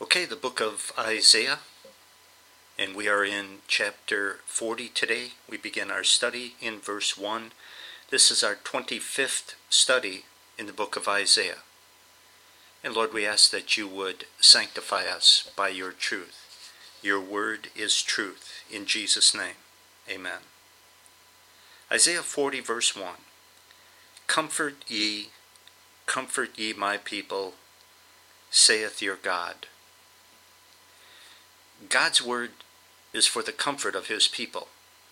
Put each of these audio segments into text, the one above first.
Okay, the book of Isaiah, and we are in chapter 40 today. We begin our study in verse 1. This is our 25th study in the book of Isaiah. And Lord, we ask that you would sanctify us by your truth. Your word is truth. In Jesus' name, amen. Isaiah 40 verse 1. Comfort ye my people, saith your God. God's word is for the comfort of his people,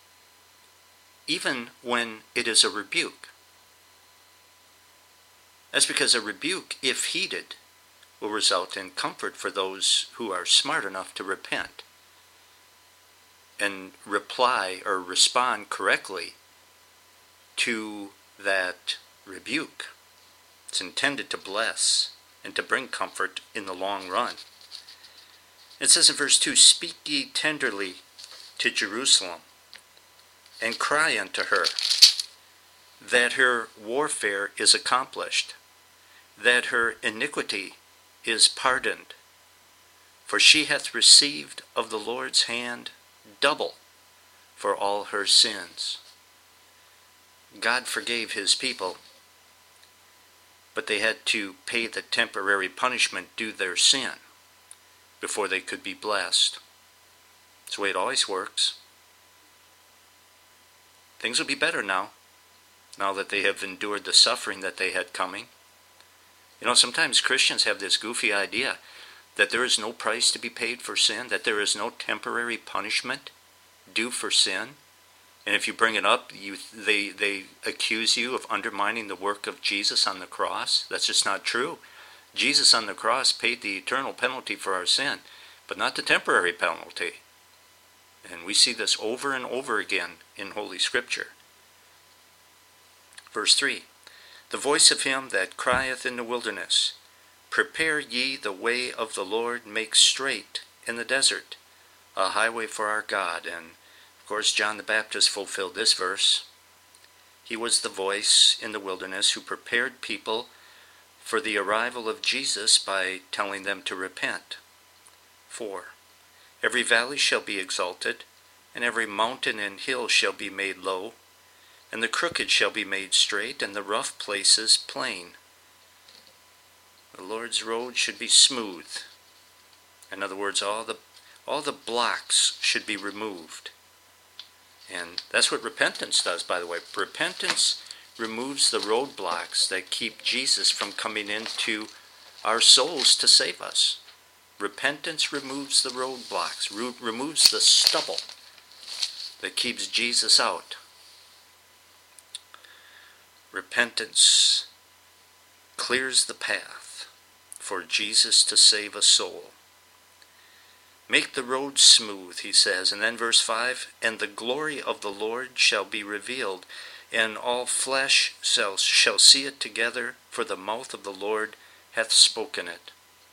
even when it is a rebuke. That's because a rebuke, if heeded, will result in comfort for those who are smart enough to repent and reply or respond correctly to that rebuke. It's intended to bless and to bring comfort in the long run. It says in verse 2, Speak ye tenderly to Jerusalem, and cry unto her, that her warfare is accomplished, that her iniquity is pardoned. For she hath received of the Lord's hand double for all her sins. God forgave his people, but they had to pay the temporary punishment due their sin before they could be blessed. That's the way it always works. Things will be better now that they have endured the suffering that they had coming. You know, sometimes Christians have this goofy idea that there is no price to be paid for sin, that there is no temporary punishment due for sin. And if you bring it up, they accuse you of undermining the work of Jesus on the cross. That's just not true. Jesus on the cross paid the eternal penalty for our sin, but not the temporary penalty. And we see this over and over again in Holy Scripture. Verse 3, The voice of him that crieth in the wilderness, Prepare ye the way of the Lord, make straight in the desert a highway for our God. And of course John the Baptist fulfilled this verse. He was the voice in the wilderness who prepared people for the arrival of Jesus by telling them to repent. 4. Every valley shall be exalted, and every mountain and hill shall be made low, and the crooked shall be made straight, and the rough places plain. The Lord's road should be smooth. In other words, all the blocks should be removed. And that's what repentance does, by the way. Repentance removes the roadblocks that keep Jesus from coming into our souls to save us. Repentance removes the roadblocks, removes the stubble that keeps Jesus out. Repentance clears the path for Jesus to save a soul. Make the road smooth, he says. And then verse 5, And the glory of the Lord shall be revealed, and all flesh shall see it together, for the mouth of the Lord hath spoken it.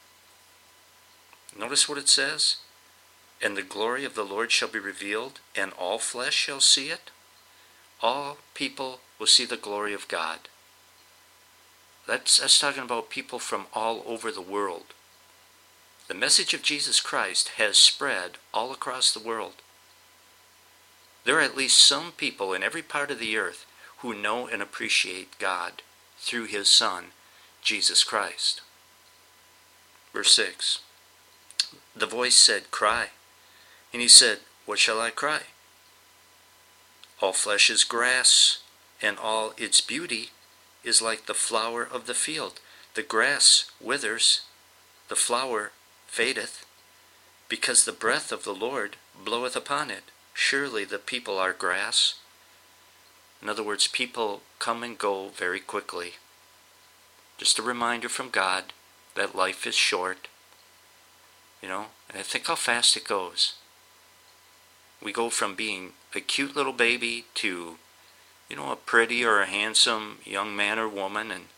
Notice what it says. And the glory of the Lord shall be revealed, and all flesh shall see it. All people will see the glory of God. That's talking about people from all over the world. The message of Jesus Christ has spread all across the world. There are at least some people in every part of the earth who know and appreciate God through his Son, Jesus Christ. Verse 6, The voice said, Cry. And he said, What shall I cry? All flesh is grass, and all its beauty is like the flower of the field. The grass withers, the flower fadeth, because the breath of the Lord bloweth upon it. Surely the people are grass. In other words, people come and go very quickly. Just a reminder from God that life is short. And I think how fast it goes. We go from being a cute little baby to, a pretty or a handsome young man or woman, and,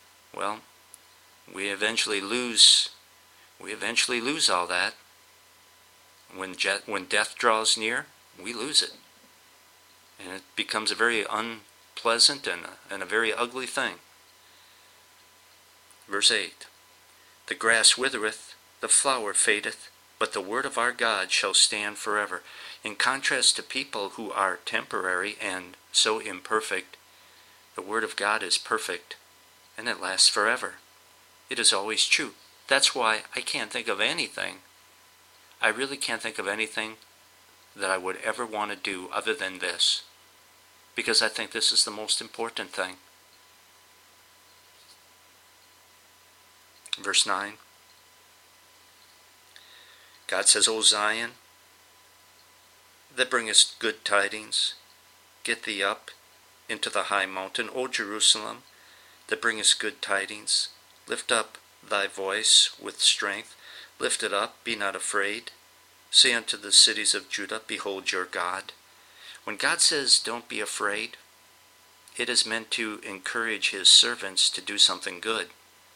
we eventually lose all that. When death draws near, we lose it. And it becomes a very unpleasant and a very ugly thing. Verse 8, The grass withereth, the flower fadeth, but the word of our God shall stand forever. In contrast to people who are temporary and so imperfect, the word of God is perfect, and it lasts forever. It is always true. That's why I can't think of anything. I really can't think of anything that I would ever want to do other than this, because I think this is the most important thing. Verse 9. God says, O Zion, that bringest good tidings, get thee up into the high mountain. O Jerusalem, that bringest good tidings, lift up thy voice with strength. Lift it up, be not afraid. Say unto the cities of Judah, behold your God. When God says, don't be afraid, it is meant to encourage his servants to do something good.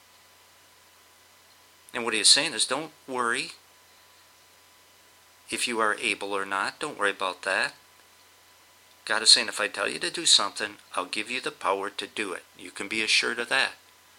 And what he is saying is, don't worry if you are able or not. Don't worry about that. God is saying, if I tell you to do something, I'll give you the power to do it. You can be assured of that.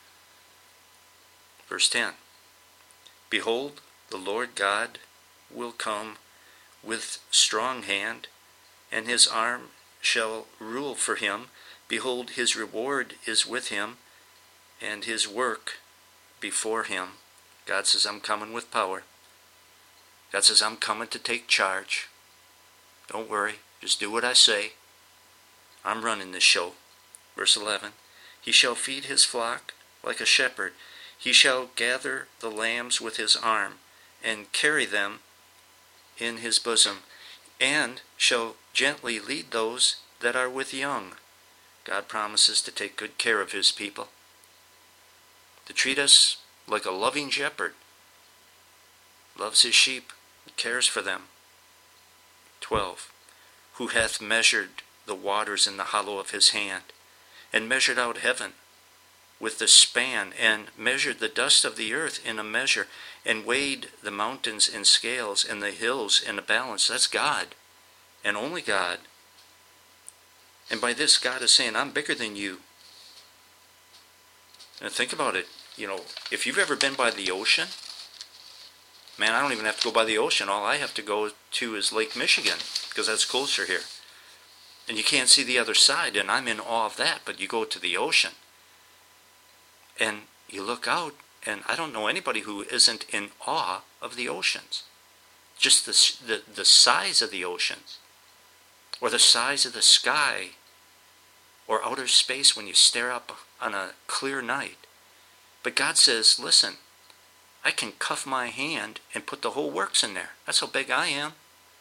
Verse 10. Behold, the Lord God will come with strong hand, and his arm shall rule for him. Behold, his reward is with him, and his work before him. God says, I'm coming with power. God says, I'm coming to take charge. Don't worry. Just do what I say. I'm running this show. Verse 11. He shall feed his flock like a shepherd. He shall gather the lambs with his arm, and carry them in his bosom, and shall gently lead those that are with young. God promises to take good care of his people, to treat us like a loving shepherd. Loves his sheep, cares for them. 12. Who hath measured the waters in the hollow of his hand, and measured out heaven with the span, and measured the dust of the earth in a measure, and weighed the mountains in scales, and the hills in a balance. That's God, and only God. And by this, God is saying, I'm bigger than you. And think about it. If you've ever been by the ocean, man, I don't even have to go by the ocean. All I have to go to is Lake Michigan, because that's closer here. And you can't see the other side, and I'm in awe of that. But you go to the ocean, and you look out, and I don't know anybody who isn't in awe of the oceans. Just the size of the oceans, or the size of the sky, or outer space when you stare up on a clear night. But God says, listen, I can cuff my hand and put the whole works in there. That's how big I am.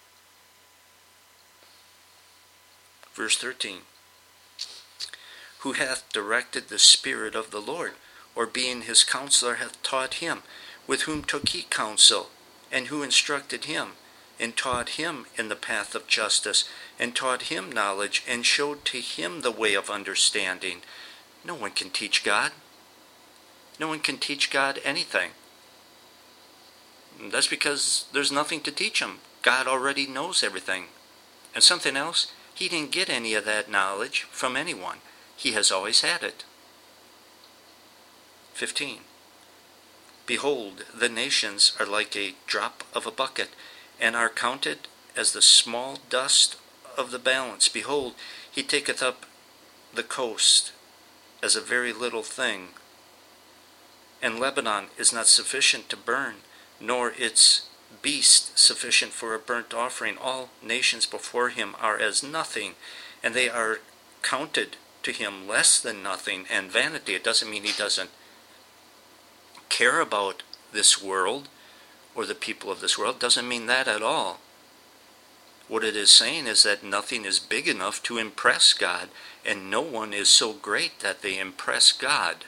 Verse 13. Who hath directed the Spirit of the Lord, or being his counselor hath taught him, with whom took he counsel, and who instructed him, and taught him in the path of justice, and taught him knowledge, and showed to him the way of understanding. No one can teach God. No one can teach God anything. That's because there's nothing to teach him. God already knows everything. And something else, he didn't get any of that knowledge from anyone. He has always had it. 15. Behold, the nations are like a drop of a bucket, and are counted as the small dust of the balance. Behold, he taketh up the coast as a very little thing. And Lebanon is not sufficient to burn, nor its beast sufficient for a burnt offering. All nations before him are as nothing, and they are counted to him less than nothing and vanity. It doesn't mean he doesn't care about this world or the people of this world. It doesn't mean that at all. What it is saying is that nothing is big enough to impress God, and no one is so great that they impress God.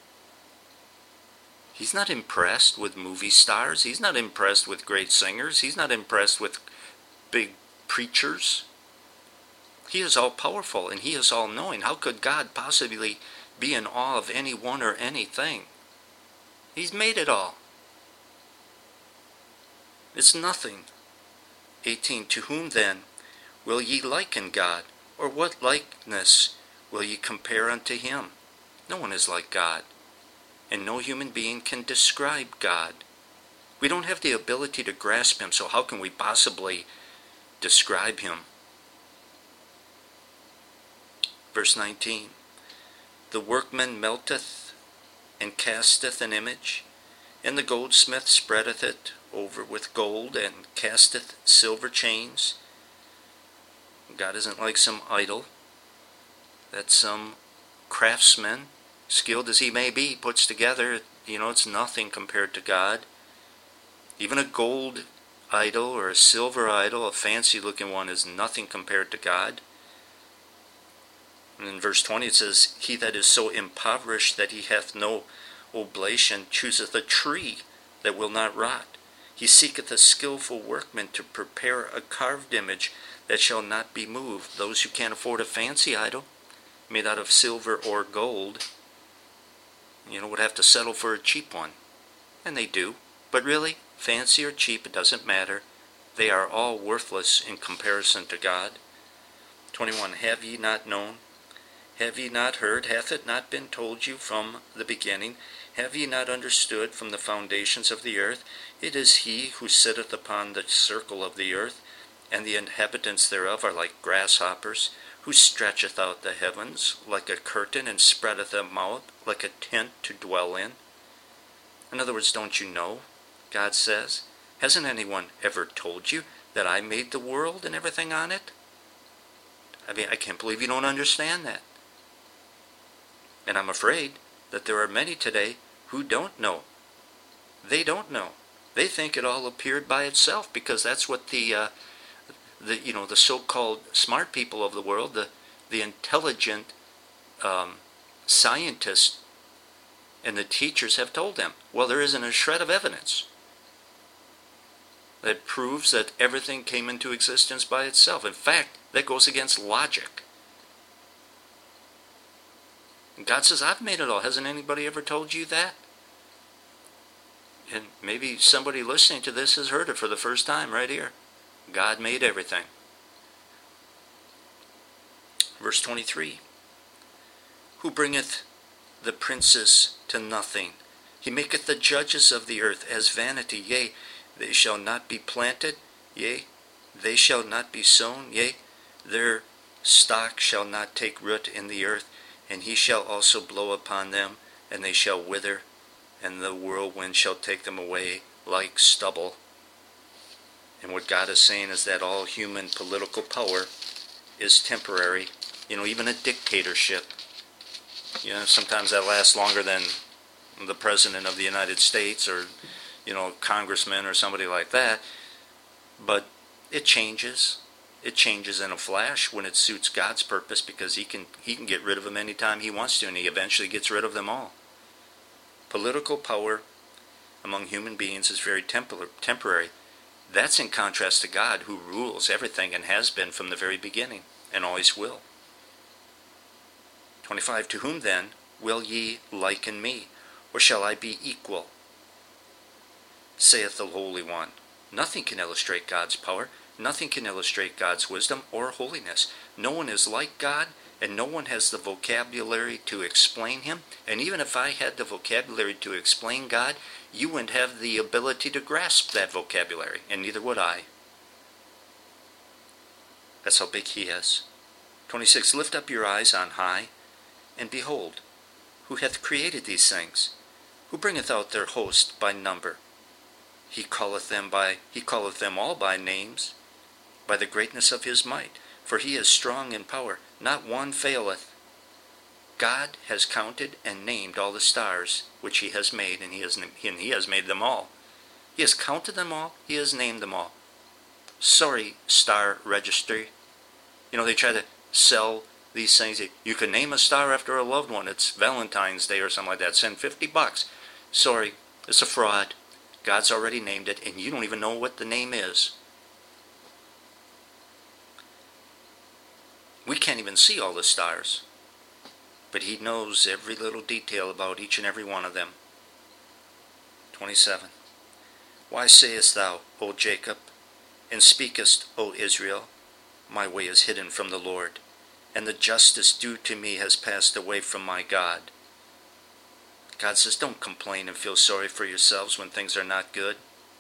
He's not impressed with movie stars. He's not impressed with great singers. He's not impressed with big preachers. He is all-powerful, and he is all-knowing. How could God possibly be in awe of anyone or anything? He's made it all. It's nothing. 18. To whom then will ye liken God? Or what likeness will ye compare unto him? No one is like God, and no human being can describe God. We don't have the ability to grasp him, so how can we possibly describe him? Verse 19, the workman melteth and casteth an image, and the goldsmith spreadeth it over with gold, and casteth silver chains. God isn't like some idol that some craftsman, skilled as he may be, puts together. It's nothing compared to God. Even a gold idol or a silver idol, a fancy looking one, is nothing compared to God. And in verse 20 it says, he that is so impoverished that he hath no oblation chooseth a tree that will not rot. He seeketh a skillful workman to prepare a carved image that shall not be moved. Those who can't afford a fancy idol made out of silver or gold, would have to settle for a cheap one. And they do. But really, fancy or cheap, it doesn't matter. They are all worthless in comparison to God. 21, have ye not known? Have ye not heard? Hath it not been told you from the beginning? Have ye not understood from the foundations of the earth? It is he who sitteth upon the circle of the earth, and the inhabitants thereof are like grasshoppers, who stretcheth out the heavens like a curtain, and spreadeth them out like a tent to dwell in. In other words, don't you know? God says, hasn't anyone ever told you that I made the world and everything on it? I can't believe you don't understand that. And I'm afraid that there are many today who don't know. They don't know. They think it all appeared by itself, because that's what the so-called smart people of the world, the intelligent scientists and the teachers have told them. Well, there isn't a shred of evidence that proves that everything came into existence by itself. In fact, that goes against logic. And God says, I've made it all. Hasn't anybody ever told you that? And maybe somebody listening to this has heard it for the first time right here. God made everything. Verse 23. Who bringeth the princes to nothing? He maketh the judges of the earth as vanity. Yea, they shall not be planted. Yea, they shall not be sown. Yea, their stock shall not take root in the earth. And he shall also blow upon them, and they shall wither, and the whirlwind shall take them away like stubble. And what God is saying is that all human political power is temporary. Even a dictatorship. Sometimes that lasts longer than the President of the United States, or, congressman or somebody like that. But it changes. It changes in a flash when it suits God's purpose, because he can get rid of them anytime he wants to, and he eventually gets rid of them all. Political power among human beings is very temporary. That's in contrast to God, who rules everything and has been from the very beginning and always will. 25, to whom then will ye liken me, or shall I be equal? Saith the Holy One. Nothing can illustrate God's power. Nothing can illustrate God's wisdom or holiness. No one is like God, and no one has the vocabulary to explain him. And even if I had the vocabulary to explain God, you wouldn't have the ability to grasp that vocabulary, and neither would I. That's how big he is. 26, lift up your eyes on high, and behold, who hath created these things? Who bringeth out their host by number? He calleth them all by names, by the greatness of his might. For he is strong in power, not one faileth. God has counted and named all the stars which he has made, and he has made them all. He has counted them all, he has named them all. Sorry, star registry. They try to sell these things. You can name a star after a loved one. It's Valentine's Day or something like that. Send $50. Sorry, it's a fraud. God's already named it, and you don't even know what the name is. We can't even see all the stars, but he knows every little detail about each and every one of them. 27. Why sayest thou, O Jacob, and speakest, O Israel, my way is hidden from the Lord, and the justice due to me has passed away from my God? God says, don't complain and feel sorry for yourselves when things are not good.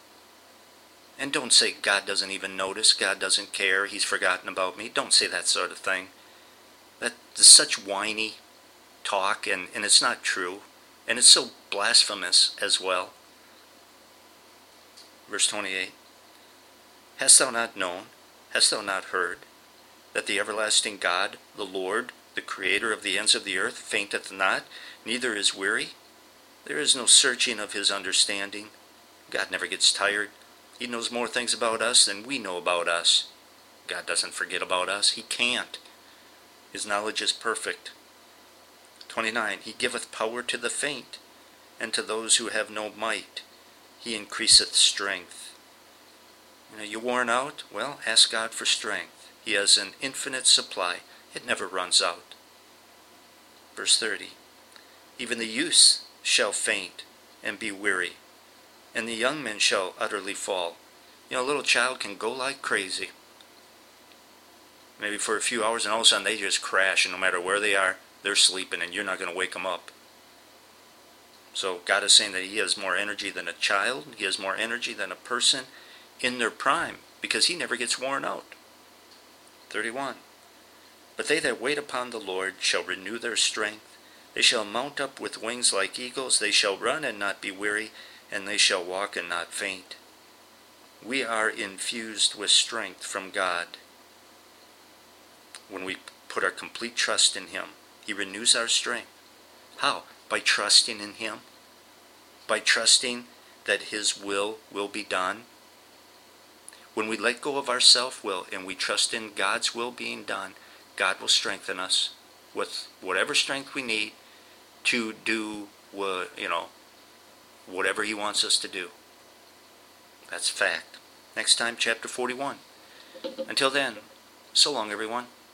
And don't say God doesn't even notice, God doesn't care, he's forgotten about me. Don't say that sort of thing. That is such whiny talk, and it's not true. And it's so blasphemous as well. Verse 28. Hast thou not known, hast thou not heard, that the everlasting God, the Lord, the Creator of the ends of the earth, fainteth not, neither is weary? There is no searching of his understanding. God never gets tired. He knows more things about us than we know about us. God doesn't forget about us. He can't. His knowledge is perfect. 29. He giveth power to the faint, and to those who have no might. He increaseth strength. You worn out? Well, ask God for strength. He has an infinite supply. It never runs out. Verse 30. Even the youths shall faint and be weary, and the young men shall utterly fall. A little child can go like crazy. Maybe for a few hours, and all of a sudden they just crash, and no matter where they are, they're sleeping, and you're not going to wake them up. So God is saying that he has more energy than a child. He has more energy than a person in their prime, because he never gets worn out. 31. But they that wait upon the Lord shall renew their strength. They shall mount up with wings like eagles. They shall run and not be weary, and they shall walk and not faint. We are infused with strength from God when we put our complete trust in him. He renews our strength. How? By trusting in him. By trusting that his will be done. When we let go of our self-will and we trust in God's will being done, God will strengthen us with whatever strength we need to do whatever he wants us to do. That's fact. Next time, chapter 41. Until then, so long, everyone.